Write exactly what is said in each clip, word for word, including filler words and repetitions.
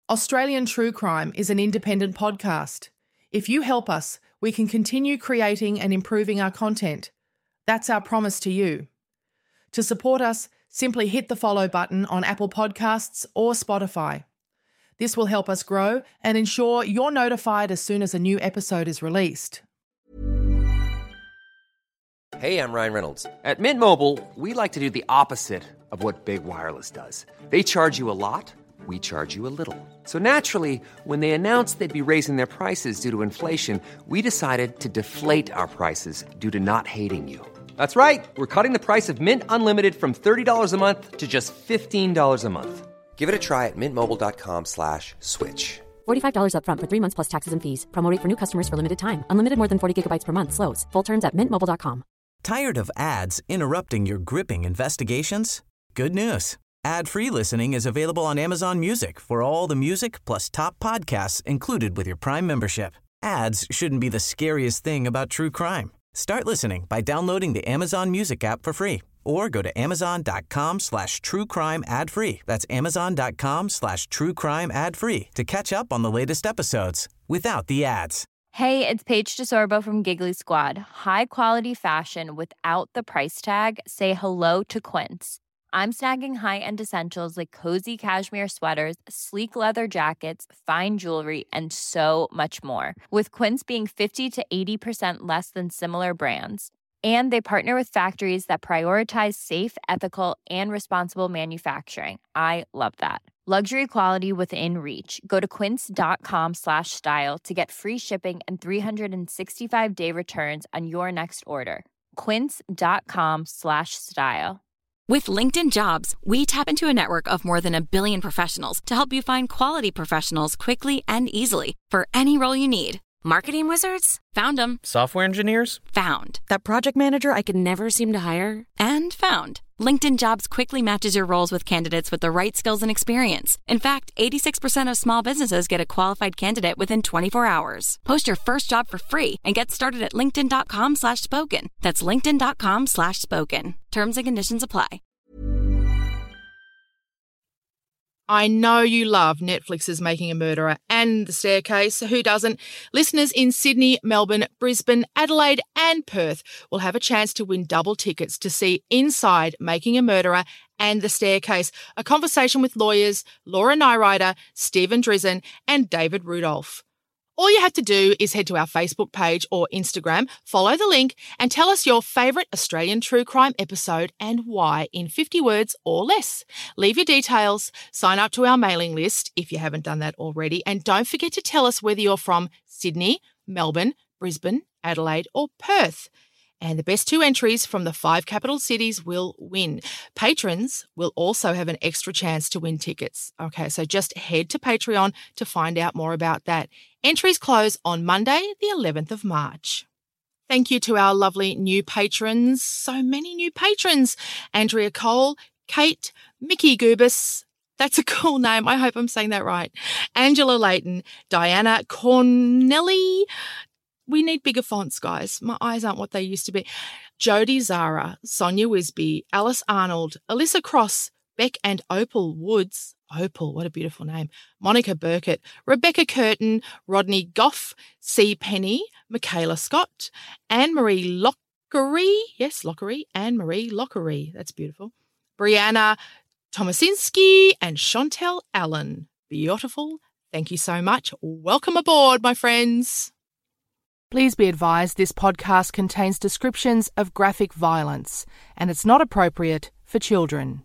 Australian True Crime is an independent podcast. If you help us, we can continue creating and improving our content. That's our promise to you. To support us, simply hit the follow button on Apple Podcasts or Spotify. This will help us grow and ensure you're notified as soon as a new episode is released. Hey, I'm Ryan Reynolds. At Mint Mobile, we like to do the opposite of what Big Wireless does. They charge you a lot. We charge you a little. So naturally, when they announced they'd be raising their prices due to inflation, we decided to deflate our prices due to not hating you. That's right. We're cutting the price of Mint Unlimited from thirty dollars a month to just fifteen dollars a month. Give it a try at mintmobile.com slash switch. forty-five dollars up front for three months plus taxes and fees. Promo rate for new customers for limited time. Unlimited more than forty gigabytes per month. Slows full terms at mint mobile dot com. Tired of ads interrupting your gripping investigations? Good news. Ad-free listening is available on Amazon Music for all the music plus top podcasts included with your Prime membership. Ads shouldn't be the scariest thing about true crime. Start listening by downloading the Amazon Music app for free or go to amazon.com slash true crime ad free. That's amazon.com slash true crime ad free to catch up on the latest episodes without the ads. Hey, it's Paige DeSorbo from Giggly Squad. High quality fashion without the price tag. Say hello to Quince. I'm snagging high-end essentials like cozy cashmere sweaters, sleek leather jackets, fine jewelry, and so much more. With Quince being fifty to eighty percent less than similar brands. And they partner with factories that prioritize safe, ethical, and responsible manufacturing. I love that. Luxury quality within reach. Go to quince.com slash style to get free shipping and three sixty-five day returns on your next order. Quince.com slash style. With LinkedIn Jobs, we tap into a network of more than a billion professionals to help you find quality professionals quickly and easily for any role you need. Marketing wizards? Found them. Software engineers? Found. That project manager I could never seem to hire? And found. LinkedIn Jobs quickly matches your roles with candidates with the right skills and experience. In fact, eighty-six percent of small businesses get a qualified candidate within twenty-four hours. Post your first job for free and get started at linkedin.com slash spoken. That's linkedin.com slash spoken. Terms and conditions apply. I know you love Netflix's Making a Murderer and The Staircase. Who doesn't? Listeners in Sydney, Melbourne, Brisbane, Adelaide and Perth will have a chance to win double tickets to see Inside Making a Murderer and The Staircase, a conversation with lawyers Laura Nyrider, Stephen Drizzen and David Rudolph. All you have to do is head to our Facebook page or Instagram, follow the link and tell us your favourite Australian true crime episode and why in fifty words or less. Leave your details, sign up to our mailing list if you haven't done that already, and don't forget to tell us whether you're from Sydney, Melbourne, Brisbane, Adelaide or Perth. And the best two entries from the five capital cities will win. Patrons will also have an extra chance to win tickets. Okay, so just head to Patreon to find out more about that. Entries close on Monday, the eleventh of March. Thank you to our lovely new patrons. So many new patrons. Andrea Cole, Kate, Mickey Gubis. That's a cool name. I hope I'm saying that right. Angela Layton, Diana Cornelli. We need bigger fonts, guys. My eyes aren't what they used to be. Jodie Zara, Sonia Wisby, Alice Arnold, Alyssa Cross, Beck and Opal Woods. Opal, what a beautiful name. Monica Burkett, Rebecca Curtin, Rodney Goff, C. Penny, Michaela Scott, Anne-Marie Lockery. Yes, Lockery. Anne-Marie Lockery. That's beautiful. Brianna Tomasinski and Chantel Allen. Beautiful. Thank you so much. Welcome aboard, my friends. Please be advised this podcast contains descriptions of graphic violence and it's not appropriate for children.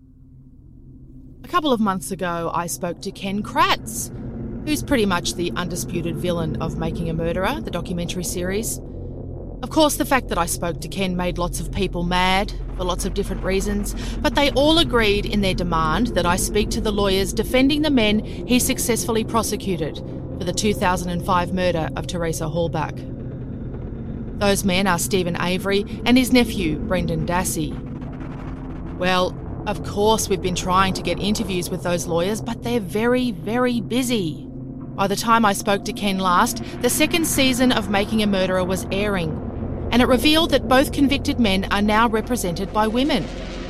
A couple of months ago, I spoke to Ken Kratz, who's pretty much the undisputed villain of Making a Murderer, the documentary series. Of course, the fact that I spoke to Ken made lots of people mad for lots of different reasons, but they all agreed in their demand that I speak to the lawyers defending the men he successfully prosecuted for the two thousand five murder of Teresa Halbach. Those men are Stephen Avery and his nephew, Brendan Dassey. Well, of course we've been trying to get interviews with those lawyers, but they're very, very busy. By the time I spoke to Ken last, the second season of Making a Murderer was airing, and it revealed that both convicted men are now represented by women.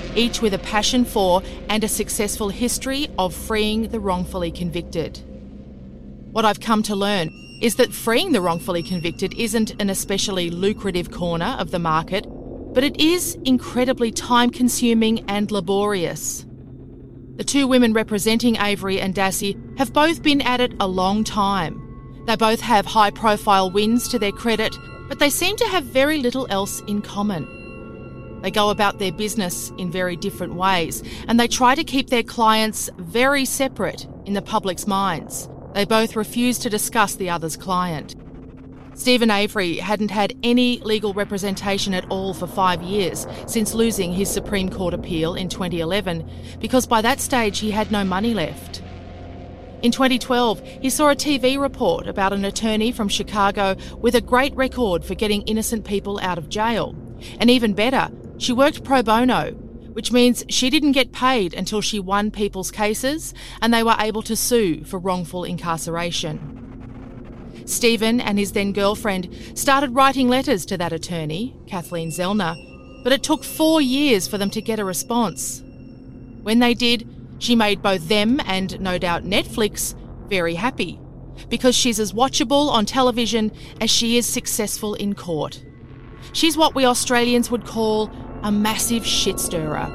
each with a passion for and a successful history of freeing the wrongfully convicted. What I've come to learn is that freeing the wrongfully convicted isn't an especially lucrative corner of the market, but it is incredibly time-consuming and laborious. The two women representing Avery and Dassi have both been at it a long time. They both have high-profile wins to their credit, but they seem to have very little else in common. They go about their business in very different ways, and they try to keep their clients very separate in the public's minds. They both refuse to discuss the other's client. Steven Avery hadn't had any legal representation at all for five years since losing his Supreme Court appeal in twenty eleven, because by that stage he had no money left. In twenty twelve, he saw a T V report about an attorney from Chicago with a great record for getting innocent people out of jail. And even better, she worked pro bono, which means she didn't get paid until she won people's cases and they were able to sue for wrongful incarceration. Steven and his then-girlfriend started writing letters to that attorney, Kathleen Zellner, but it took four years for them to get a response. When they did, she made both them and, no doubt, Netflix very happy, because she's as watchable on television as she is successful in court. She's what we Australians would call a massive shit stirrer.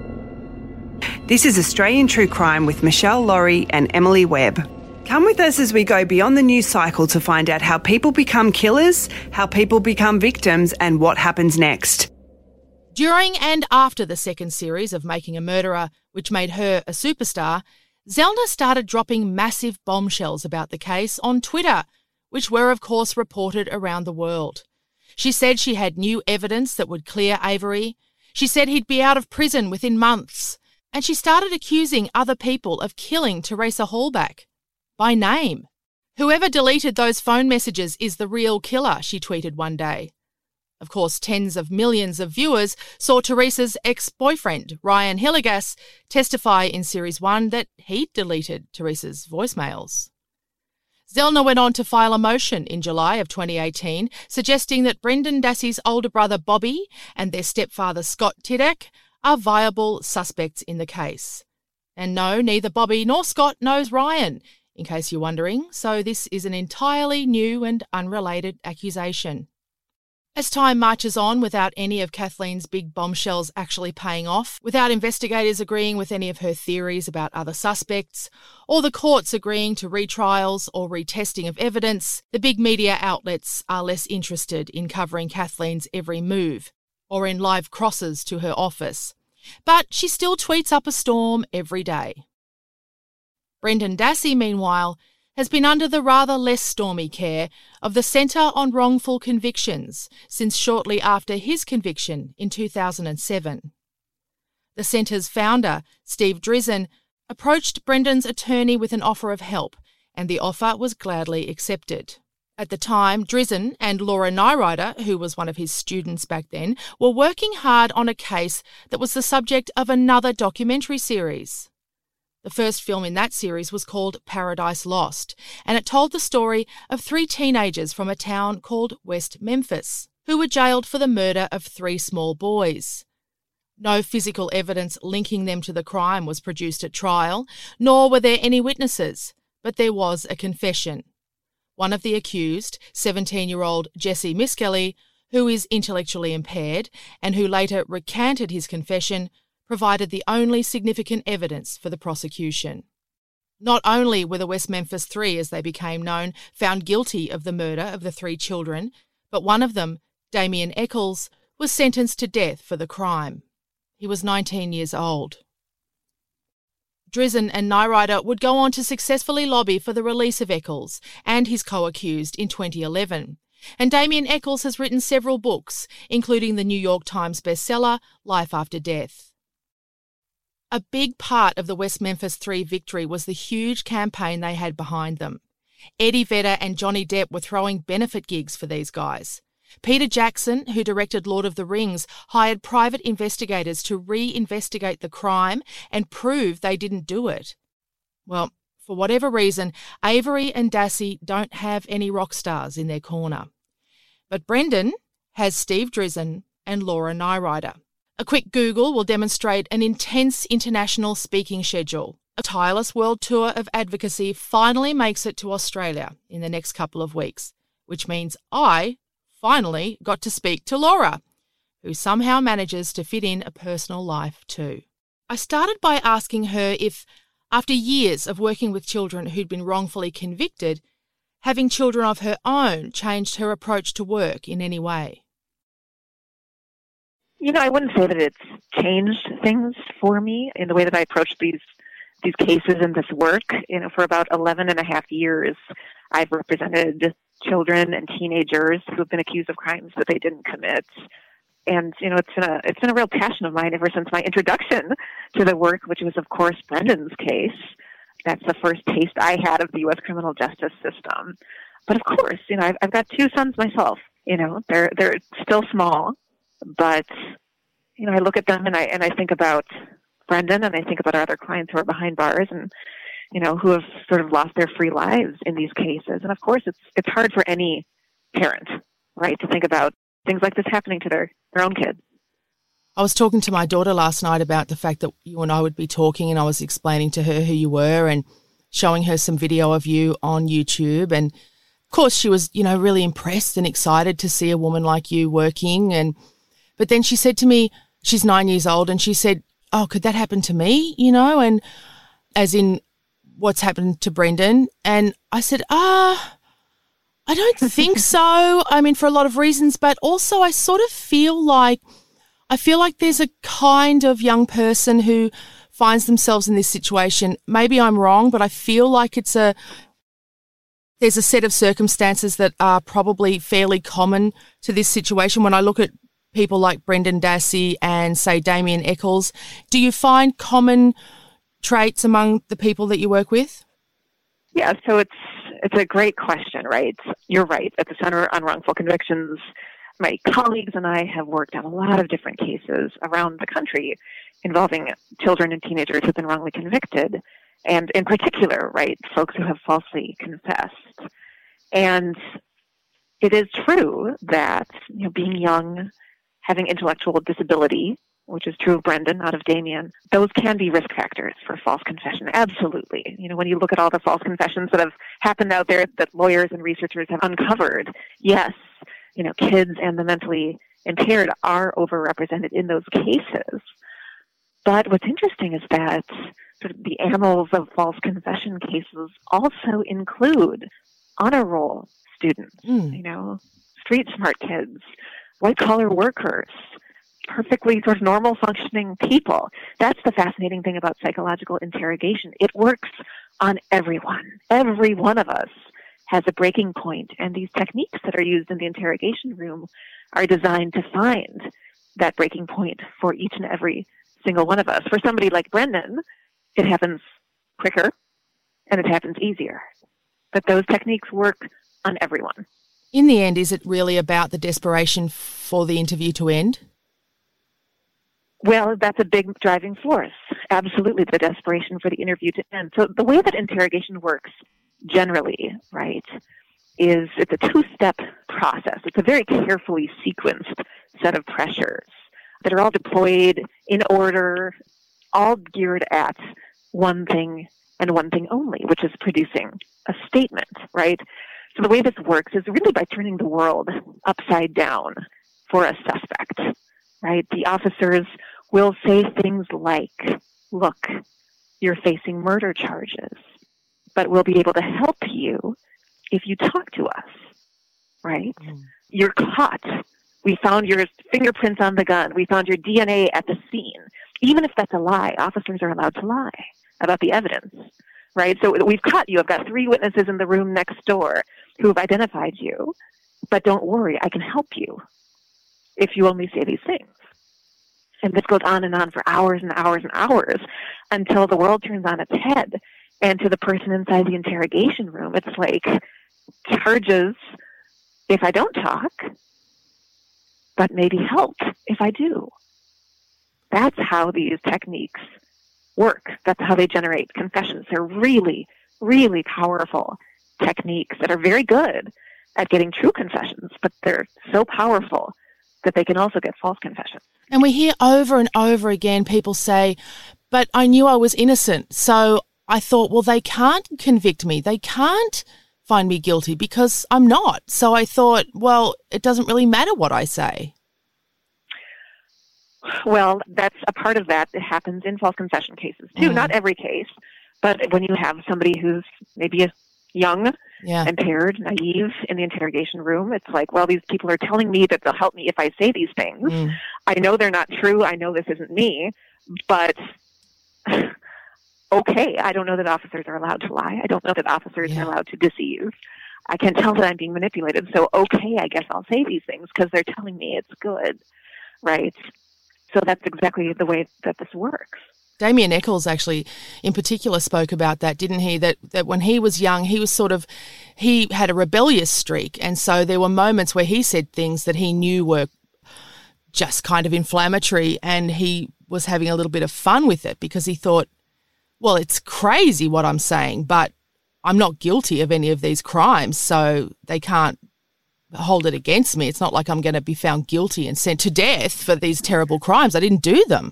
This is Australian True Crime with Michelle Laurie and Emily Webb. Come with us as we go beyond the news cycle to find out how people become killers, how people become victims, and what happens next. During and after the second series of Making a Murderer, which made her a superstar, Zellner started dropping massive bombshells about the case on Twitter, which were of course reported around the world. She said she had new evidence that would clear Avery. She said he'd be out of prison within months. And she started accusing other people of killing Teresa Halbach. By name. Whoever deleted those phone messages is the real killer, she tweeted one day. Of course, tens of millions of viewers saw Teresa's ex-boyfriend, Ryan Hillegas, testify in Series one that he'd deleted Teresa's voicemails. Zellner went on to file a motion in July of twenty eighteen suggesting that Brendan Dassi's older brother Bobby and their stepfather Scott Tidek are viable suspects in the case. And no, neither Bobby nor Scott knows Ryan, in case you're wondering, so this is an entirely new and unrelated accusation. As time marches on without any of Kathleen's big bombshells actually paying off, without investigators agreeing with any of her theories about other suspects, or the courts agreeing to retrials or retesting of evidence, the big media outlets are less interested in covering Kathleen's every move or in live crosses to her office. But she still tweets up a storm every day. Brendan Dassi, meanwhile, has been under the rather less stormy care of the Centre on Wrongful Convictions since shortly after his conviction in two thousand seven. The Centre's founder, Steve Drizin, approached Brendan's attorney with an offer of help, and the offer was gladly accepted. At the time, Drizin and Laura Nyrider, who was one of his students back then, were working hard on a case that was the subject of another documentary series. The first film in that series was called Paradise Lost, and it told the story of three teenagers from a town called West Memphis, who were jailed for the murder of three small boys. No physical evidence linking them to the crime was produced at trial, nor were there any witnesses, but there was a confession. One of the accused, seventeen-year-old Jesse Miskelly, who is intellectually impaired and who later recanted his confession, provided the only significant evidence for the prosecution. Not only were the West Memphis Three, as they became known, found guilty of the murder of the three children, but one of them, Damien Eccles, was sentenced to death for the crime. He was nineteen years old. Drizin and Nyrider would go on to successfully lobby for the release of Eccles and his co-accused in twenty eleven. And Damien Eccles has written several books, including the New York Times bestseller Life After Death. A big part of the West Memphis Three victory was the huge campaign they had behind them. Eddie Vedder and Johnny Depp were throwing benefit gigs for these guys. Peter Jackson, who directed Lord of the Rings, hired private investigators to re-investigate the crime and prove they didn't do it. Well, for whatever reason, Avery and Dassi don't have any rock stars in their corner. But Brendan has Steve Drizin and Laura Nyrider. A quick Google will demonstrate an intense international speaking schedule. A tireless world tour of advocacy finally makes it to Australia in the next couple of weeks, which means I finally got to speak to Laura, who somehow manages to fit in a personal life too. I started by asking her if, after years of working with children who'd been wrongfully convicted, having children of her own changed her approach to work in any way. You know, I wouldn't say that it's changed things for me in the way that I approach these these cases and this work. You know, for about eleven and a half years, I've represented children and teenagers who have been accused of crimes that they didn't commit. And, you know, it's been a, it's been a real passion of mine ever since my introduction to the work, which was, of course, Brendan's case. That's the first taste I had of the U S criminal justice system. But of course, you know, I've, I've got two sons myself. You know, they're they're still small, but you know, I look at them and I and I think about Brendan and I think about our other clients who are behind bars and you know who have sort of lost their free lives in these cases. And of course, it's it's hard for any parent, right, to think about things like this happening to their their own kid. I was talking to my daughter last night about the fact that you and I would be talking, and I was explaining to her who you were and showing her some video of you on YouTube. And of course, she was, you know, really impressed and excited to see a woman like you working. And but then she said to me, she's nine years old, and she said, "Oh, could that happen to me?" You know, and as in what's happened to Brendan. And I said, ah, I don't think so. I mean, for a lot of reasons, but also I sort of feel like I feel like there's a kind of young person who finds themselves in this situation. Maybe I'm wrong, but I feel like it's a there's a set of circumstances that are probably fairly common to this situation. When I look at people like Brendan Dassey and, say, Damien Eccles, do you find common traits among the people that you work with? Yeah, so it's it's a great question, right? You're right. At the Center on Wrongful Convictions, my colleagues and I have worked on a lot of different cases around the country involving children and teenagers who've been wrongly convicted, and in particular, right, folks who have falsely confessed. And it is true that, you know, being young, having intellectual disability, which is true of Brendan, not of Damien, those can be risk factors for false confession. Absolutely. You know, when you look at all the false confessions that have happened out there that lawyers and researchers have uncovered, yes, you know, kids and the mentally impaired are overrepresented in those cases. But what's interesting is that sort of the annals of false confession cases also include honor roll students, mm. you know, street smart kids, white-collar workers, perfectly sort of normal functioning people. That's the fascinating thing about psychological interrogation. It works on everyone. Every one of us has a breaking point, and these techniques that are used in the interrogation room are designed to find that breaking point for each and every single one of us. For somebody like Brendan, it happens quicker and it happens easier. But those techniques work on everyone. In the end, is it really about the desperation for the interview to end? Well, that's a big driving force. Absolutely, the desperation for the interview to end. So the way that interrogation works generally, right, is it's a two-step process. It's a very carefully sequenced set of pressures that are all deployed in order, all geared at one thing and one thing only, which is producing a statement, right? So the way this works is really by turning the world upside down for a suspect, right? The officers will say things like, look, you're facing murder charges, but we'll be able to help you if you talk to us, right? Mm. You're caught. We found your fingerprints on the gun. We found your D N A at the scene. Even if that's a lie, officers are allowed to lie about the evidence, right? So we've caught you. I've got three witnesses in the room next door who have identified you, but don't worry, I can help you if you only say these things. And this goes on and on for hours and hours and hours until the world turns on its head. And to the person inside the interrogation room, it's like charges if I don't talk, but maybe help if I do. That's how these techniques work. That's how they generate confessions. They're really, really powerful techniques that are very good at getting true confessions, but they're so powerful that they can also get false confessions. And we hear over and over again people say, but I knew I was innocent, so I thought, well, they can't convict me. They can't find me guilty because I'm not. So I thought, well, it doesn't really matter what I say. Well, that's a part of that. It happens in false confession cases too. Mm. Not every case, but when you have somebody who's maybe young, yeah. impaired, naive in the interrogation room, it's like, well, these people are telling me that they'll help me if I say these things. Mm. I know they're not true. I know this isn't me, but okay, I don't know that officers are allowed to lie. I don't know that officers yeah. are allowed to deceive. I can tell that I'm being manipulated. So, okay, I guess I'll say these things because they're telling me it's good, right? So that's exactly the way that this works. Damien Eccles actually in particular spoke about that, didn't he? That that when he was young, he was sort of, he had a rebellious streak. And so there were moments where he said things that he knew were just kind of inflammatory, and he was having a little bit of fun with it because he thought, well, it's crazy what I'm saying, but I'm not guilty of any of these crimes, so they can't hold it against me. It's not like I'm going to be found guilty and sent to death for these terrible crimes. I didn't do them.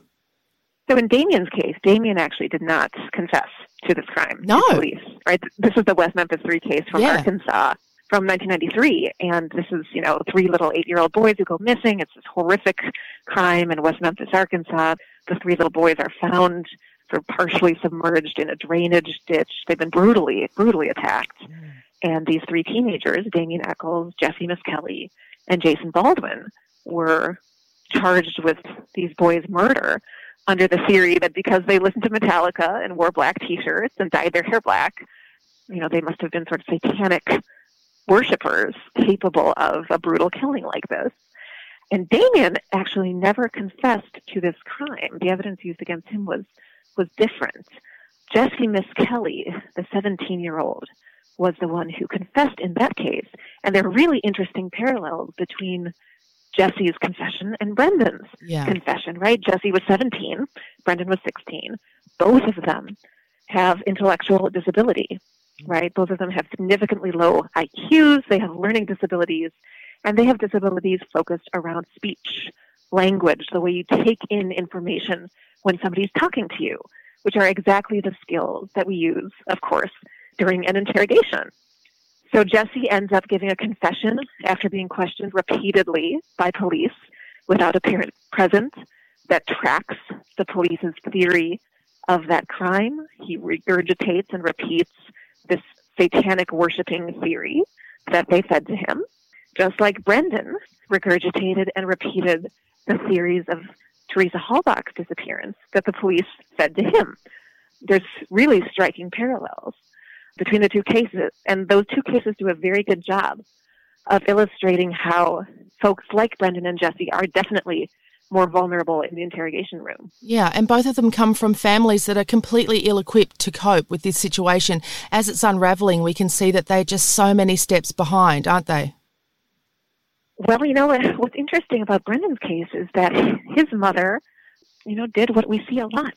So in Damien's case, Damien actually did not confess to this crime no. to police, right? This is the West Memphis three case from yeah. Arkansas from nineteen ninety-three, and this is, you know, three little eight-year-old boys who go missing. It's this horrific crime in West Memphis, Arkansas. The three little boys are found sort of partially submerged in a drainage ditch. They've been brutally, brutally attacked. Mm. And these three teenagers, Damien Eccles, Jesse Miskelly, and Jason Baldwin, were charged with these boys' murder under the theory that because they listened to Metallica and wore black T-shirts and dyed their hair black, you know, they must have been sort of satanic worshipers capable of a brutal killing like this. And Damien actually never confessed to this crime. The evidence used against him was was different. Jesse Miskelly, the seventeen-year-old, was the one who confessed in that case. And there are really interesting parallels between Jesse's confession and Brendan's yeah. confession, right? Jesse was seventeen, Brendan was sixteen. Both of them have intellectual disability, right? Both of them have significantly low I Qs, they have learning disabilities, and they have disabilities focused around speech, language, the way you take in information when somebody's talking to you, which are exactly the skills that we use, of course, during an interrogation. So Jesse ends up giving a confession after being questioned repeatedly by police without a parent present that tracks the police's theory of that crime. He regurgitates and repeats this satanic worshiping theory that they fed to him, just like Brendan regurgitated and repeated the theories of Teresa Halbach's disappearance that the police fed to him. There's really striking parallels between the two cases, and those two cases do a very good job of illustrating how folks like Brendan and Jesse are definitely more vulnerable in the interrogation room. Yeah, and both of them come from families that are completely ill-equipped to cope with this situation. As it's unraveling, we can see that they're just so many steps behind, aren't they? Well, you know, what's interesting about Brendan's case is that his mother, you know, did what we see a lot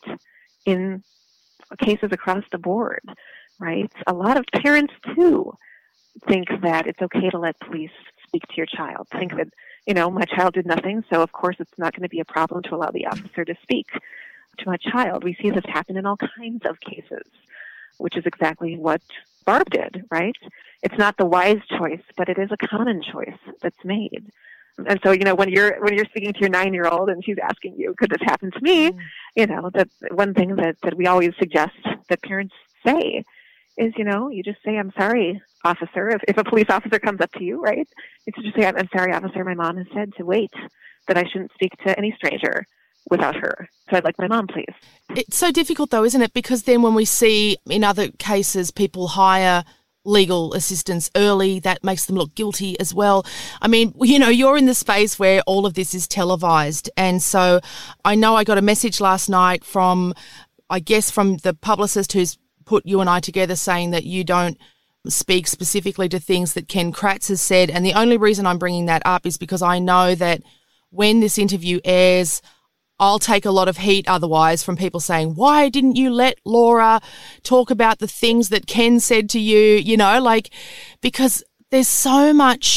in cases across the board, right? A lot of parents, too, think that it's okay to let police speak to your child, think that, you know, my child did nothing, so of course it's not going to be a problem to allow the officer to speak to my child. We see this happen in all kinds of cases, which is exactly what Barb did, right? It's not the wise choice, but it is a common choice that's made. And so, you know, when you're when you're speaking to your nine-year-old and she's asking you, could this happen to me? Mm. You know, that one thing that, that we always suggest that parents say is, you know, you just say, I'm sorry, officer. If, if a police officer comes up to you, right, you just say, I'm, I'm sorry, officer, my mom has said to wait, that I shouldn't speak to any stranger without her. So I'd like my mom, please. It's so difficult, though, isn't it? Because then when we see in other cases people hire legal assistance early, that makes them look guilty as well. I mean, you know, you're in the space where all of this is televised. And so I know I got a message last night from, I guess, from the publicist who's put you and I together saying that you don't speak specifically to things that Ken Kratz has said. And the only reason I'm bringing that up is because I know that when this interview airs, I'll take a lot of heat otherwise from people saying, why didn't you let Laura talk about the things that Ken said to you? You know, like, because there's so much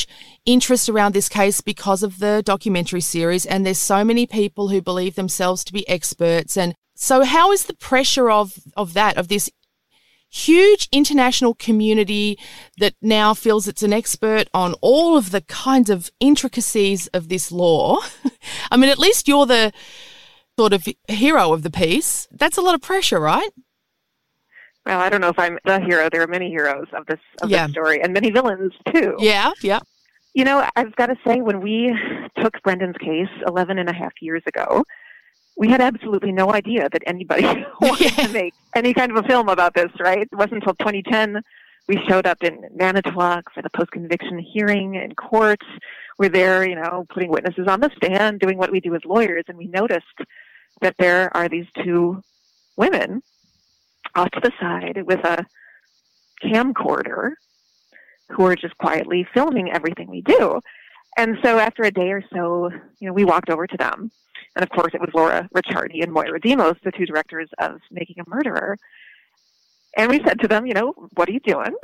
interest around this case because of the documentary series, and there's so many people who believe themselves to be experts. And so how is the pressure of, of that, of this huge international community that now feels it's an expert on all of the kinds of intricacies of this law? I mean, at least you're the sort of hero of the piece. That's a lot of pressure, right? Well, I don't know if I'm the hero. There are many heroes of this of Yeah. this story, and many villains too. Yeah, yeah. You know, I've got to say, when we took Brendan's case eleven and a half years ago, we had absolutely no idea that anybody wanted Yeah. to make any kind of a film about this, right? It wasn't until twenty ten we showed up in Manitowoc for the post-conviction hearing in court. We're there, you know, putting witnesses on the stand, doing what we do as lawyers, and we noticed that there are these two women off to the side with a camcorder who are just quietly filming everything we do. And so after a day or so, you know, we walked over to them. And of course, it was Laura Ricciardi and Moira Demos, the two directors of Making a Murderer. And we said to them, you know, what are you doing?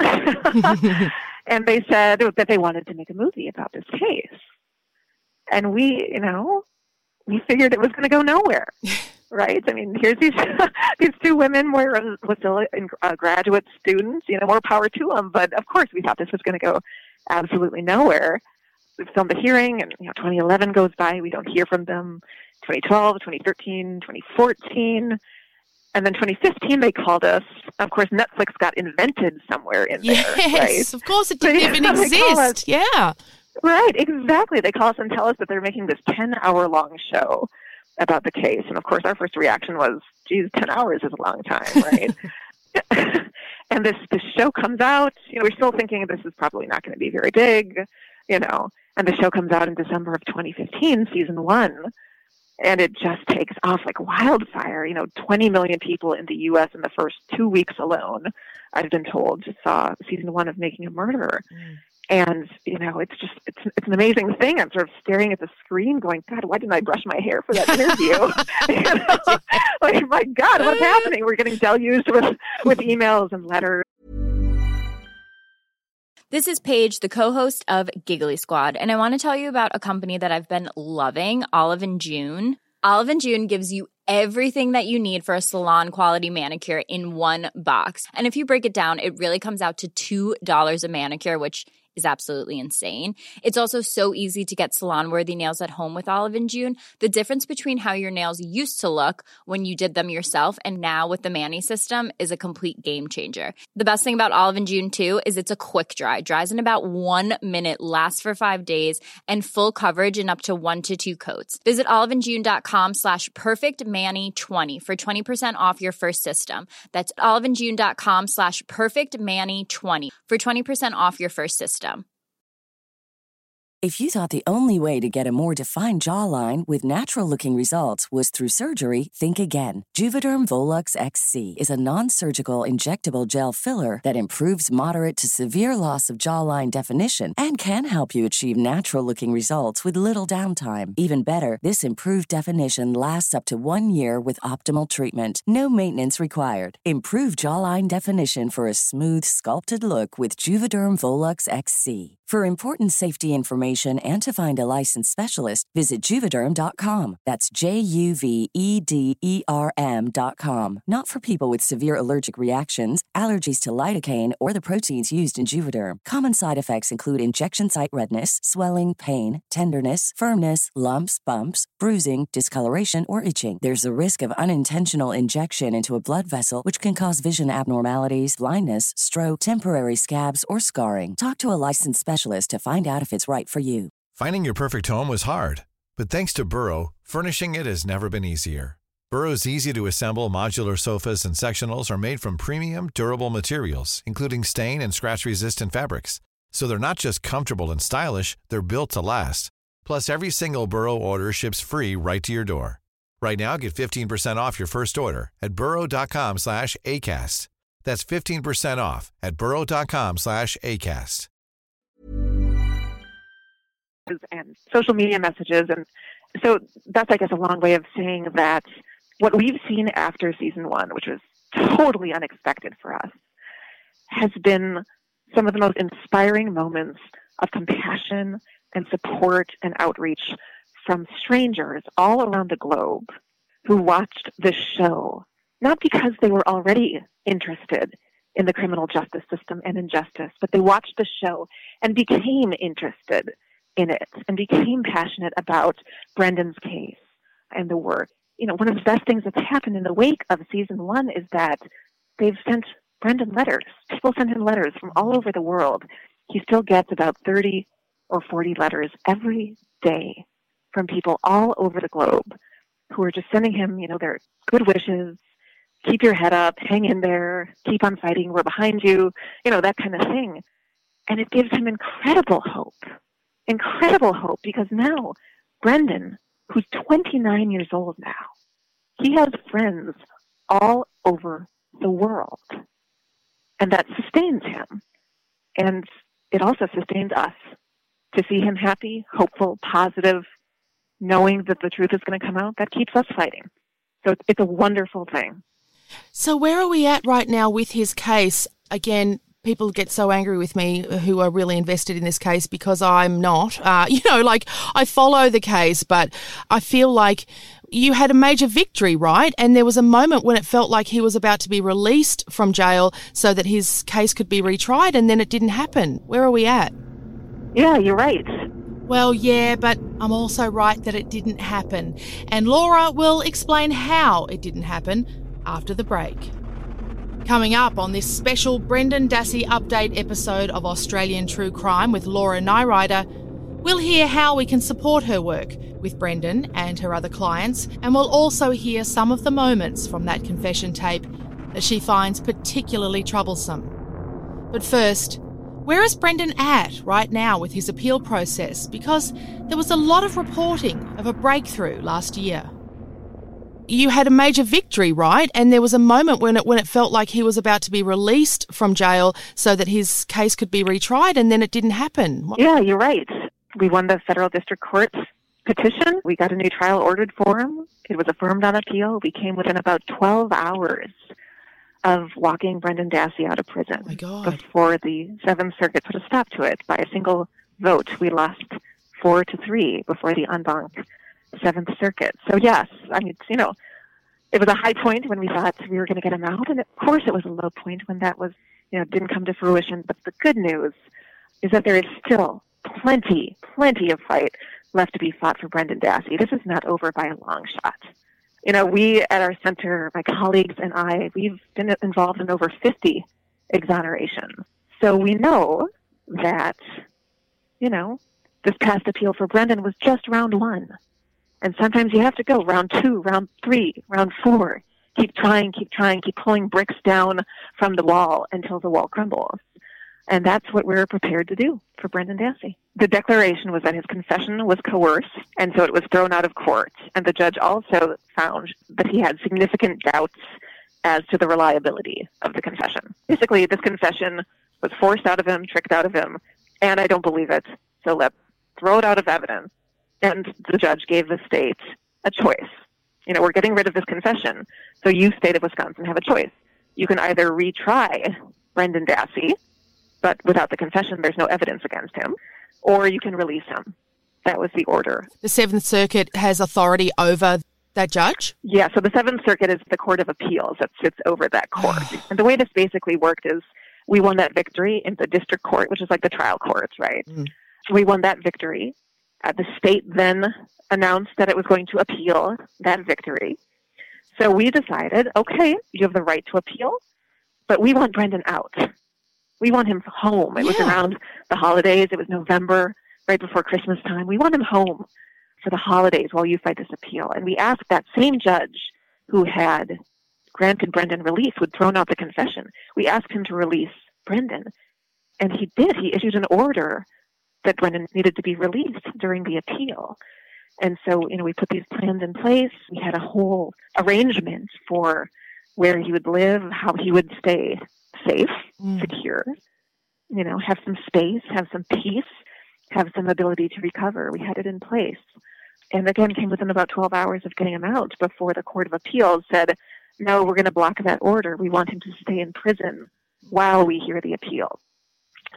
And they said that they wanted to make a movie about this case. And we, you know, we figured it was going to go nowhere. Right? I mean, here's these these two women were was still uh, graduate students, you know, more power to them. But of course, we thought this was going to go absolutely nowhere. We filmed the hearing, and you know, twenty eleven goes by, we don't hear from them. twenty twelve, twenty thirteen, twenty fourteen, and then twenty fifteen they called us. Of course, Netflix got invented somewhere in there. Yes, right? Of course, it didn't even They call us- exist. Yeah. Right, exactly. They call us and tell us that they're making this ten-hour-long show about the case. And of course, our first reaction was, geez, ten hours is a long time, right? And this, this show comes out, you know, we're still thinking this is probably not going to be very big, you know, and the show comes out in December of twenty fifteen, season one, and it just takes off like wildfire. You know, twenty million people in the U S in the first two weeks alone, I've been told, just saw season one of Making a Murderer. Mm. And, you know, it's just, it's it's an amazing thing. I'm sort of staring at the screen going, God, why didn't I brush my hair for that interview? You know? Like, my God, what's happening? We're getting deluged with, with emails and letters. This is Paige, the co-host of Giggly Squad, and I want to tell you about a company that I've been loving, Olive and June. Olive and June gives you everything that you need for a salon-quality manicure in one box. And if you break it down, it really comes out to two dollars a manicure, which is absolutely insane. It's also so easy to get salon-worthy nails at home with Olive and June. The difference between how your nails used to look when you did them yourself and now with the Mani system is a complete game changer. The best thing about Olive and June, too, is it's a quick dry. Dries in about one minute, lasts for five days, and full coverage in up to one to two coats. Visit oliveandjune.com slash perfectmani20 for twenty percent off your first system. That's oliveandjune.com slash perfectmani20 for twenty percent off your first system. If you thought the only way to get a more defined jawline with natural-looking results was through surgery, think again. Juvederm Volux X C is a non-surgical injectable gel filler that improves moderate to severe loss of jawline definition and can help you achieve natural-looking results with little downtime. Even better, this improved definition lasts up to one year with optimal treatment. No maintenance required. Improve jawline definition for a smooth, sculpted look with Juvederm Volux X C. For important safety information and to find a licensed specialist, visit Juvederm dot com. That's J U V E D E R M dot com. Not for people with severe allergic reactions, allergies to lidocaine, or the proteins used in Juvederm. Common side effects include injection site redness, swelling, pain, tenderness, firmness, lumps, bumps, bruising, discoloration, or itching. There's a risk of unintentional injection into a blood vessel, which can cause vision abnormalities, blindness, stroke, temporary scabs, or scarring. Talk to a licensed specialist to find out if it's right for you. Finding your perfect home was hard, but thanks to Burrow, furnishing it has never been easier. Burrow's easy-to-assemble modular sofas and sectionals are made from premium, durable materials, including stain and scratch-resistant fabrics. So they're not just comfortable and stylish, they're built to last. Plus, every single Burrow order ships free right to your door. Right now, get fifteen percent off your first order at burrow.com slash ACAST. That's fifteen percent off at burrow.com slash ACAST. And social media messages. And so that's, I guess, a long way of saying that what we've seen after season one, which was totally unexpected for us, has been some of the most inspiring moments of compassion and support and outreach from strangers all around the globe who watched this show, not because they were already interested in the criminal justice system and in justice, but they watched the show and became interested in it and became passionate about Brendan's case and the work. You know, one of the best things that's happened in the wake of season one is that they've sent Brendan letters. People send him letters from all over the world. He still gets about thirty or forty letters every day from people all over the globe who are just sending him, you know, their good wishes. Keep your head up, hang in there, keep on fighting, we're behind you, you know, that kind of thing. And it gives him incredible hope, incredible hope, because now Brendan, who's twenty-nine years old now, he has friends all over the world. And that sustains him. And it also sustains us to see him happy, hopeful, positive, knowing that the truth is going to come out. That keeps us fighting. So it's a wonderful thing. So where are we at right now with his case? Again, people get so angry with me who are really invested in this case because I'm not. Uh, you know, like I follow the case, but I feel like you had a major victory, right? And there was a moment when it felt like he was about to be released from jail so that his case could be retried, and then it didn't happen. Where are we at? Yeah, you're right. Well, yeah, but I'm also right that it didn't happen. And Laura will explain how it didn't happen after the break. Coming up on this special Brendan Dassey update episode of Australian True Crime with Laura Nyrider, we'll hear how we can support her work with Brendan and her other clients, and we'll also hear some of the moments from that confession tape that she finds particularly troublesome. But first, where is Brendan at right now with his appeal process? Because there was a lot of reporting of a breakthrough last year. You had a major victory, right? And there was a moment when it when it felt like he was about to be released from jail so that his case could be retried, and then it didn't happen. Yeah, you're right. We won the federal district court petition. We got a new trial ordered for him. It was affirmed on appeal. We came within about twelve hours of walking Brendan Dassey out of prison. Oh my God. Before the Seventh Circuit put a stop to it by a single vote. We lost four to three before the en banc Seventh Circuit. So yes, I mean, you know, it was a high point when we thought we were going to get him out, and of course it was a low point when that was, you know, didn't come to fruition. But the good news is that there is still plenty, plenty of fight left to be fought for Brendan Dassey. This is not over by a long shot. You know, we at our center, my colleagues and I, we've been involved in over fifty exonerations. So we know that, you know, this past appeal for Brendan was just round one. And sometimes you have to go round two, round three, round four. Keep trying, keep trying, keep pulling bricks down from the wall until the wall crumbles. And that's what we're prepared to do for Brendan Dassey. The declaration was that his confession was coerced, and so it was thrown out of court. And the judge also found that he had significant doubts as to the reliability of the confession. Basically, this confession was forced out of him, tricked out of him, and I don't believe it. So let's throw it out of evidence. And the judge gave the state a choice. You know, we're getting rid of this confession, so you, state of Wisconsin, have a choice. You can either retry Brendan Dassey, but without the confession, there's no evidence against him, or you can release him. That was the order. The Seventh Circuit has authority over that judge? Yeah, so the Seventh Circuit is the Court of Appeals that sits over that court. And the way this basically worked is we won that victory in the district court, which is like the trial courts, right? Mm. We won that victory. Uh, the state then announced that it was going to appeal that victory. So we decided, okay, you have the right to appeal, but we want Brendan out. We want him home. It yeah. was around the holidays. It was November, right before Christmas time. We want him home for the holidays while you fight this appeal. And we asked that same judge who had granted Brendan release, who had thrown out the confession, we asked him to release Brendan. And he did. He issued an order that Brendan needed to be released during the appeal. And so, you know, we put these plans in place. We had a whole arrangement for where he would live, how he would stay safe, mm. secure, you know, have some space, have some peace, have some ability to recover. We had it in place. And again, came within about twelve hours of getting him out before the Court of Appeals said, no, we're going to block that order. We want him to stay in prison while we hear the appeal.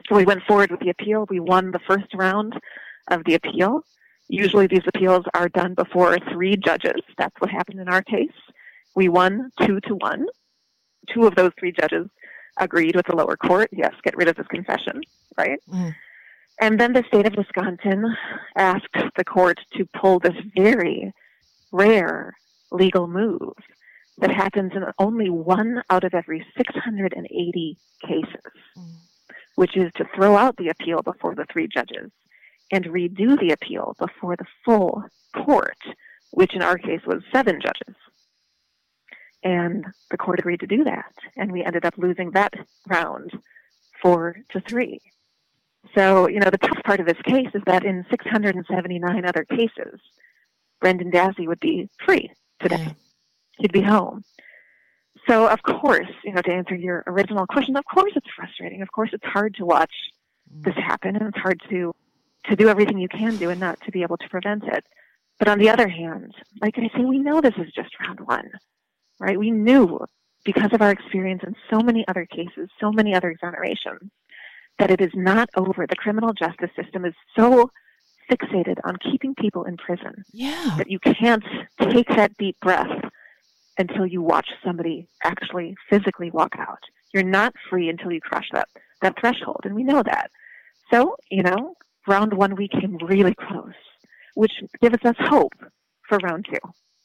So we went forward with the appeal. We won the first round of the appeal. Usually these appeals are done before three judges. That's what happened in our case. We won two to one. Two of those three judges agreed with the lower court, yes, get rid of this confession, right? Mm. And then the state of Wisconsin asked the court to pull this very rare legal move that happens in only one out of every six hundred eighty cases, mm. which is to throw out the appeal before the three judges and redo the appeal before the full court, which in our case was seven judges. And the court agreed to do that, and we ended up losing that round four to three. So, you know, the tough part of this case is that in six hundred seventy-nine other cases, Brendan Dassey would be free today. Yeah. He'd be home. So, of course, you know, to answer your original question, of course it's frustrating. Of course it's hard to watch this happen, and it's hard to, to do everything you can do and not to be able to prevent it. But on the other hand, like I say, we know this is just round one. Right? We knew, because of our experience in so many other cases, so many other exonerations, that it is not over. The criminal justice system is so fixated on keeping people in prison yeah. that you can't take that deep breath until you watch somebody actually physically walk out. You're not free until you cross that, that threshold, and we know that. So, you know, round one we came really close, which gives us hope for round two.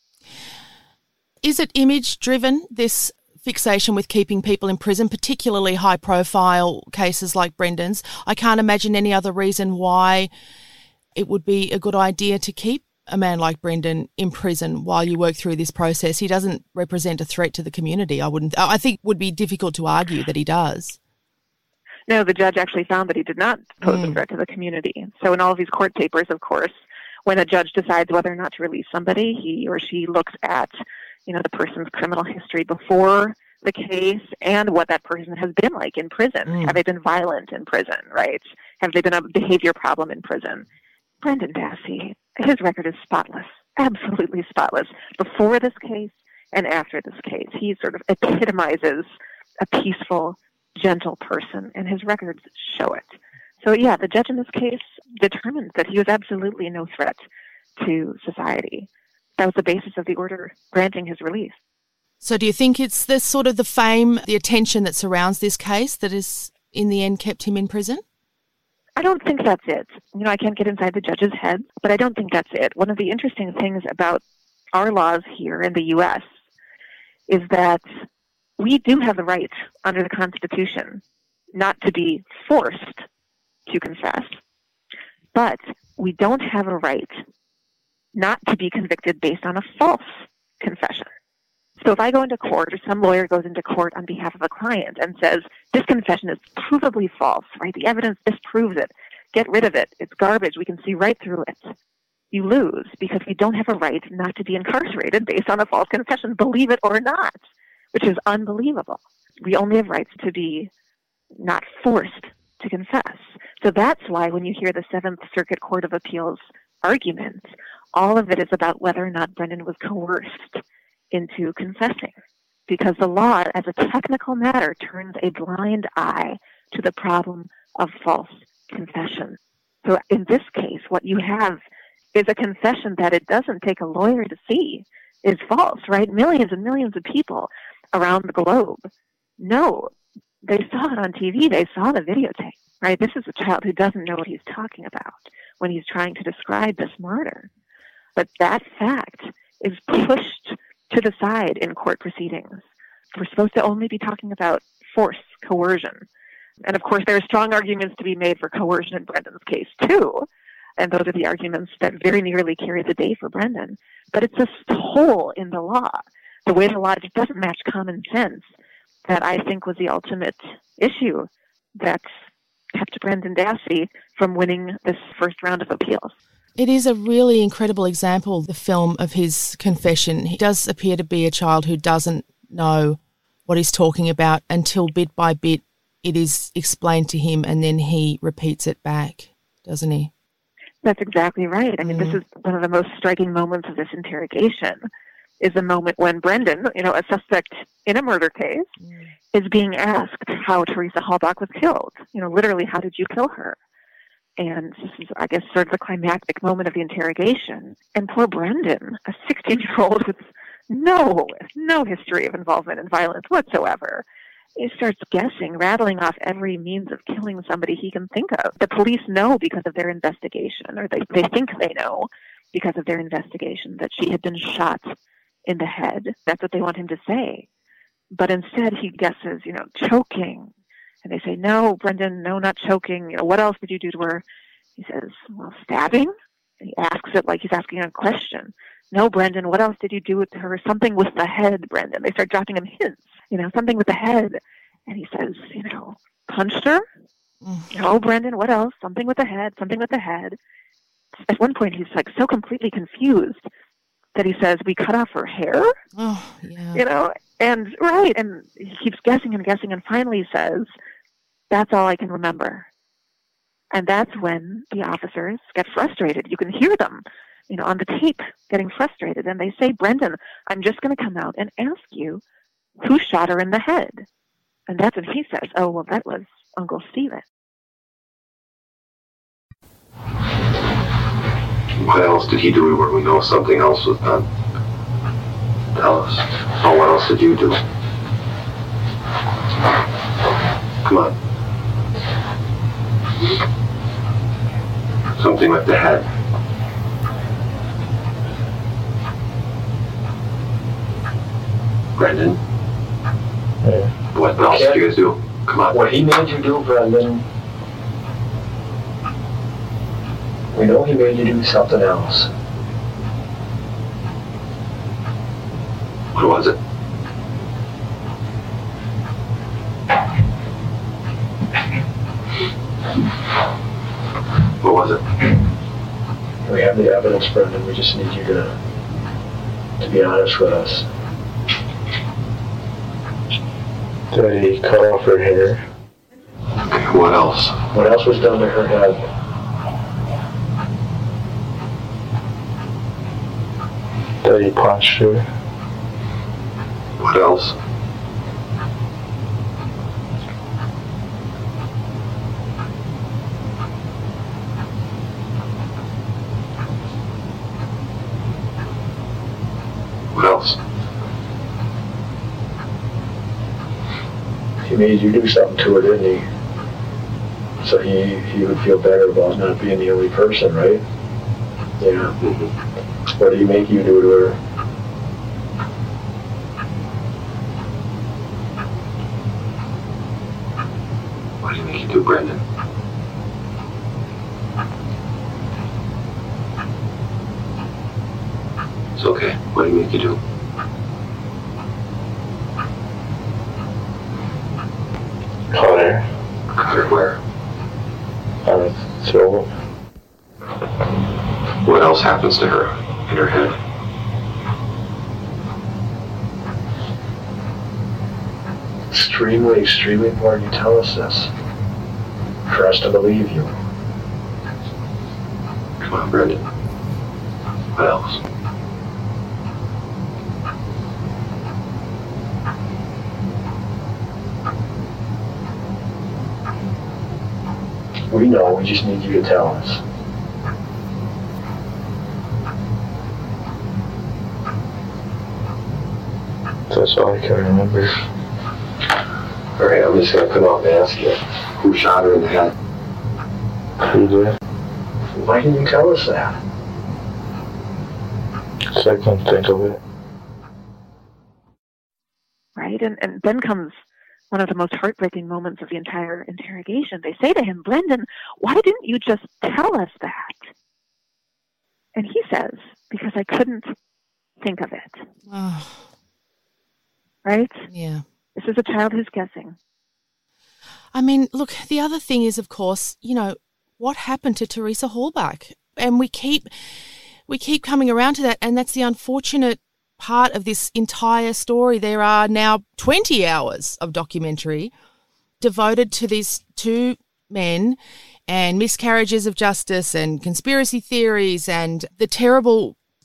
Is it image-driven, this fixation with keeping people in prison, particularly high-profile cases like Brendan's? I can't imagine any other reason why it would be a good idea to keep a man like Brendan in prison while you work through this process. He doesn't represent a threat to the community. I wouldn't. I think it would be difficult to argue that he does. No, the judge actually found that he did not pose mm. a threat to the community. So in all of these court papers, of course, when a judge decides whether or not to release somebody, he or she looks at you know, the person's criminal history before the case and what that person has been like in prison. Mm. Have they been violent in prison, right? Have they been a behavior problem in prison? Brendan Dassey, his record is spotless, absolutely spotless. Before this case and after this case, he sort of epitomizes a peaceful, gentle person, and his records show it. So yeah, the judge in this case determined that he was absolutely no threat to society. That was the basis of the order granting his release. So do you think it's the sort of the fame, the attention that surrounds this case that has, in the end, kept him in prison? I don't think that's it. You know, I can't get inside the judge's head, but I don't think that's it. One of the interesting things about our laws here in the U S is that we do have the right under the Constitution not to be forced to confess, but we don't have a right not to be convicted based on a false confession. So if I go into court or some lawyer goes into court on behalf of a client and says, this confession is provably false, right? The evidence disproves it. Get rid of it. It's garbage. We can see right through it. You lose because we don't have a right not to be incarcerated based on a false confession, believe it or not, which is unbelievable. We only have rights to be not forced to confess. So that's why when you hear the Seventh Circuit Court of Appeals argument, all of it is about whether or not Brendan was coerced into confessing, because the law, as a technical matter, turns a blind eye to the problem of false confession. So in this case, what you have is a confession that it doesn't take a lawyer to see is false, right? Millions and millions of people around the globe know. They saw it on T V. They saw the videotape, right? This is a child who doesn't know what he's talking about when he's trying to describe this murder. But that fact is pushed to the side in court proceedings. We're supposed to only be talking about force, coercion. And of course, there are strong arguments to be made for coercion in Brendan's case, too. And those are the arguments that very nearly carry the day for Brendan. But it's this hole in the law, the way the law just doesn't match common sense, that I think was the ultimate issue that kept Brendan Dassey from winning this first round of appeals. It is a really incredible example, the film, of his confession. He does appear to be a child who doesn't know what he's talking about until bit by bit it is explained to him, and then he repeats it back, doesn't he? That's exactly right. I mean, mm. this is one of the most striking moments of this interrogation, is the moment when Brendan, you know, a suspect in a murder case, mm. is being asked how Teresa Halbach was killed. You know, literally, how did you kill her? And this is, I guess, sort of the climactic moment of the interrogation. And poor Brendan, a sixteen-year-old with no, no history of involvement in violence whatsoever, he starts guessing, rattling off every means of killing somebody he can think of. The police know because of their investigation, or they, they think they know because of their investigation, that she had been shot in the head. That's what they want him to say. But instead he guesses, you know, choking. And they say, no, Brendan, no, not choking. You know, what else did you do to her? He says, well, stabbing? And he asks it like he's asking a question. No, Brendan, what else did you do with her? Something with the head, Brendan. They start dropping him hints, you know, something with the head. And he says, you know, punched her? Mm. No, Brendan, what else? Something with the head, something with the head. At one point, he's like so completely confused that he says, we cut off her hair? Oh, yeah. You know, and right, and he keeps guessing and guessing and finally says, that's all I can remember. And that's when the officers get frustrated. You can hear them, you know, on the tape getting frustrated. And they say, Brendan, I'm just going to come out and ask you who shot her in the head. And that's when he says, oh, well, that was Uncle Stephen. What else did he do where we know something else was done? Tell us. Oh, what else did you do? Come on. Something with the head. Brendan? Yeah. What else did you guys do? Come on. What he made you do, Brendan, we know he made you do something else. What was it? What was it? We have the evidence, Brendan. We just need you to to be honest with us. Did he cut off her hair? Okay, what else? What else was done to her head? Did he punch her? What else? What else? He made you do something to her, didn't he? So he, he would feel better about not being the only person, right? Yeah. Mm-hmm. What did he make you do to her? What did he make you do, Brendan? It's okay. What did he make you do? Cut her. Cut her where? On her throat. What else happens to her in her head? Extremely, extremely important you tell us this. For us to believe you. Come on, Brendan. What else? We know, we just need you to tell us. That's all I can remember. Alright, I'm just gonna come out and ask you, who shot her in the head? Who did? Why didn't you tell us that? Because I couldn't think of it. Right, and, and then comes one of the most heartbreaking moments of the entire interrogation. They say to him, Brendan, why didn't you just tell us that? And he says, because I couldn't think of it. Oh. Right? Yeah. This is a child who's guessing. I mean, look, the other thing is, of course, you know, what happened to Teresa Halbach? And we keep we keep coming around to that, and that's the unfortunate part of this entire story. There are now twenty hours of documentary devoted to these two men and miscarriages of justice and conspiracy theories and the terrible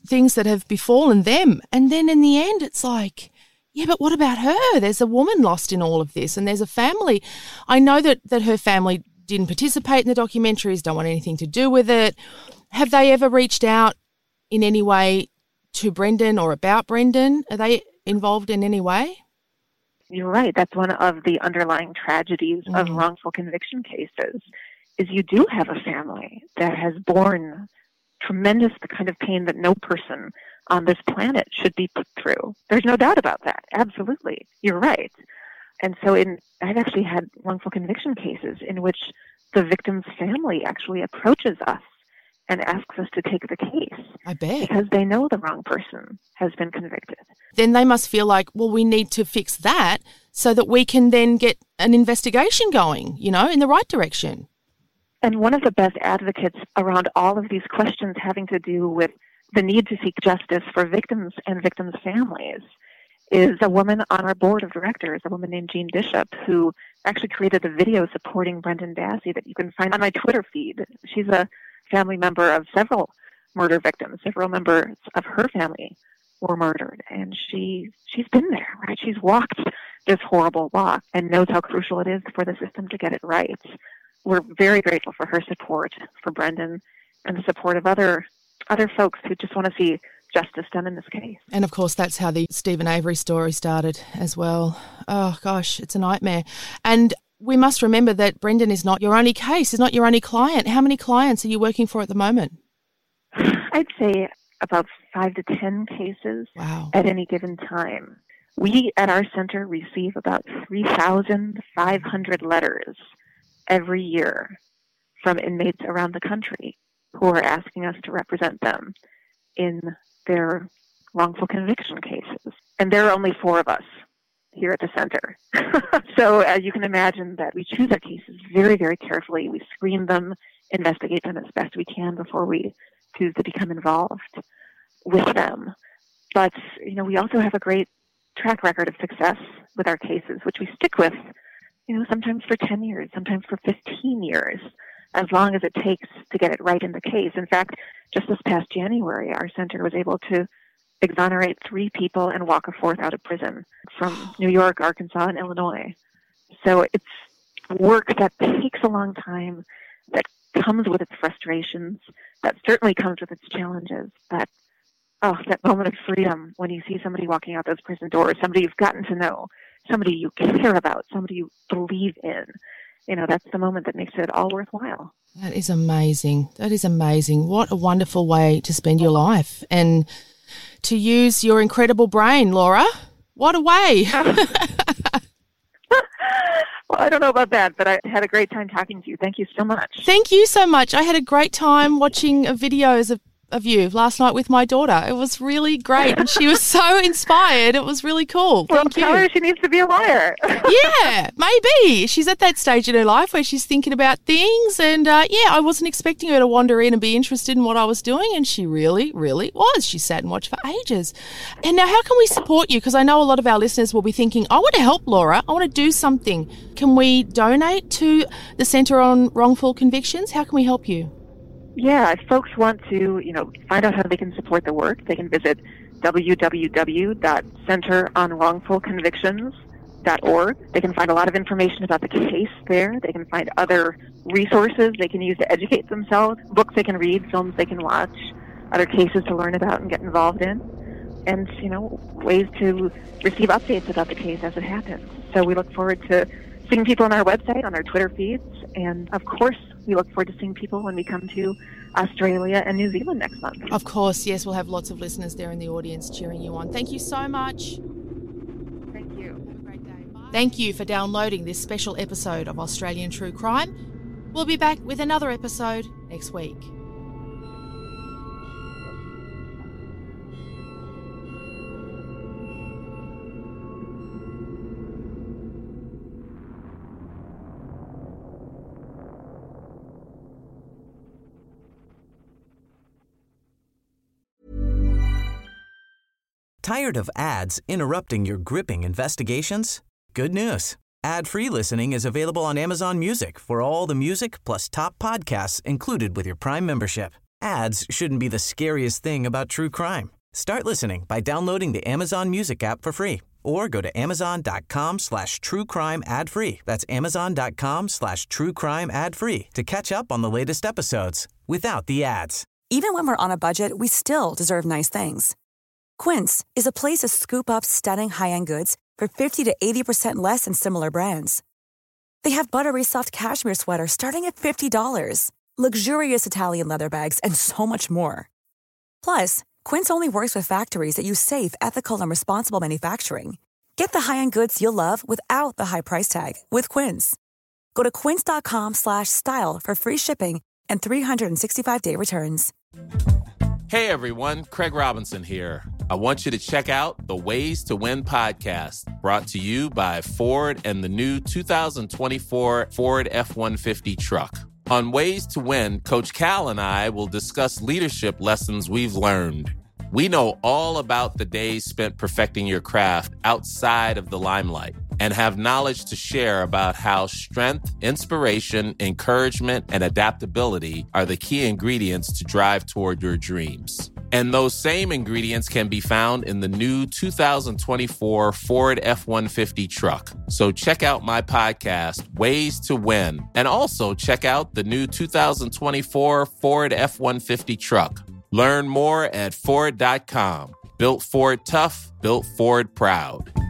things that have befallen them. And then in the end, it's like, yeah, but what about her? There's a woman lost in all of this, and there's a family. I know that, that her family didn't participate in the documentaries, don't want anything to do with it. Have they ever reached out in any way to Brendan or about Brendan? Are they involved in any way? You're right. That's one of the underlying tragedies Mm. of wrongful conviction cases, is you do have a family that has borne tremendous the kind of pain that no person on this planet should be put through. There's no doubt about that. Absolutely. You're right. And so in I've actually had wrongful conviction cases in which the victim's family actually approaches us and asks us to take the case. I bet. Because they know the wrong person has been convicted. Then they must feel like, well, we need to fix that so that we can then get an investigation going, you know, in the right direction. And one of the best advocates around all of these questions having to do with the need to seek justice for victims and victims' families is a woman on our board of directors, a woman named Jean Bishop, who actually created a video supporting Brendan Dassey that you can find on my Twitter feed. She's a family member of several murder victims. Several members of her family were murdered, and she, she's been there, right? She's walked this horrible walk and knows how crucial it is for the system to get it right. We're very grateful for her support for Brendan and the support of other other folks who just want to see justice done in this case. And of course, that's how the Stephen Avery story started as well. Oh, gosh, it's a nightmare. And we must remember that Brendan is not your only case, is not your only client. How many clients are you working for at the moment? I'd say about five to ten cases wow. at any given time. We at our center receive about three thousand five hundred letters every year from inmates around the country who are asking us to represent them in their wrongful conviction cases. And there are only four of us here at the center. So uh, you can imagine that we choose our cases very, very carefully. We screen them, investigate them as best we can before we choose to become involved with them. But, you know, we also have a great track record of success with our cases, which we stick with, you know, sometimes for ten years, sometimes for fifteen years, as long as it takes to get it right in the case. In fact, just this past January, our center was able to exonerate three people and walk a fourth out of prison from New York, Arkansas, and Illinois. So it's work that takes a long time, that comes with its frustrations, that certainly comes with its challenges. But, oh, that moment of freedom when you see somebody walking out those prison doors, somebody you've gotten to know, somebody you care about, somebody you believe in, you know, that's the moment that makes it all worthwhile. That is amazing. That is amazing. What a wonderful way to spend your life and to use your incredible brain, Laura. What a way. Well, I don't know about that, but I had a great time talking to you. Thank you so much. Thank you so much. I had a great time watching videos of of you last night with my daughter. It was really great, and she was so inspired. It was really cool. Well, Thank tell you. her she needs to be a liar. Yeah, maybe. She's at that stage in her life where she's thinking about things, and uh, yeah, I wasn't expecting her to wander in and be interested in what I was doing, and she really, really was. She sat and watched for ages. And now how can we support you? Because I know a lot of our listeners will be thinking, I want to help Laura. I want to do something. Can we donate to the Centre on Wrongful Convictions? How can we help you? Yeah, if folks want to, you know, find out how they can support the work, they can visit w w w dot center on wrongful convictions dot org. They can find a lot of information about the case there. They can find other resources they can use to educate themselves, books they can read, films they can watch, other cases to learn about and get involved in, and, you know, ways to receive updates about the case as it happens. So we look forward to seeing people on our website, on our Twitter feeds, and of course, we look forward to seeing people when we come to Australia and New Zealand next month. Of course, yes, we'll have lots of listeners there in the audience cheering you on. Thank you so much. Thank you. Have a great day. Bye. Thank you for downloading this special episode of Australian True Crime. We'll be back with another episode next week. Tired of ads interrupting your gripping investigations? Good news. Ad-free listening is available on Amazon Music for all the music plus top podcasts included with your Prime membership. Ads shouldn't be the scariest thing about true crime. Start listening by downloading the Amazon Music app for free or go to amazon.com slash true crime ad free. That's amazon.com slash true crime ad free to catch up on the latest episodes without the ads. Even when we're on a budget, we still deserve nice things. Quince is a place to scoop up stunning high-end goods for fifty to eighty percent less than similar brands. They have buttery soft cashmere sweaters starting at fifty dollars, luxurious Italian leather bags, and so much more. Plus, Quince only works with factories that use safe, ethical, and responsible manufacturing. Get the high-end goods you'll love without the high price tag with Quince. Go to quince.com slash style for free shipping and three sixty-five day returns. Hey everyone, Craig Robinson here. I want you to check out the Ways to Win podcast, brought to you by Ford and the new two thousand twenty-four Ford F one fifty truck. On Ways to Win, Coach Cal and I will discuss leadership lessons we've learned. We know all about the days spent perfecting your craft outside of the limelight and have knowledge to share about how strength, inspiration, encouragement, and adaptability are the key ingredients to drive toward your dreams. And those same ingredients can be found in the new two thousand twenty-four Ford F one fifty truck. So check out my podcast, Ways to Win, and also check out the new two thousand twenty-four Ford F one fifty truck. Learn more at Ford dot com. Built Ford tough, built Ford proud.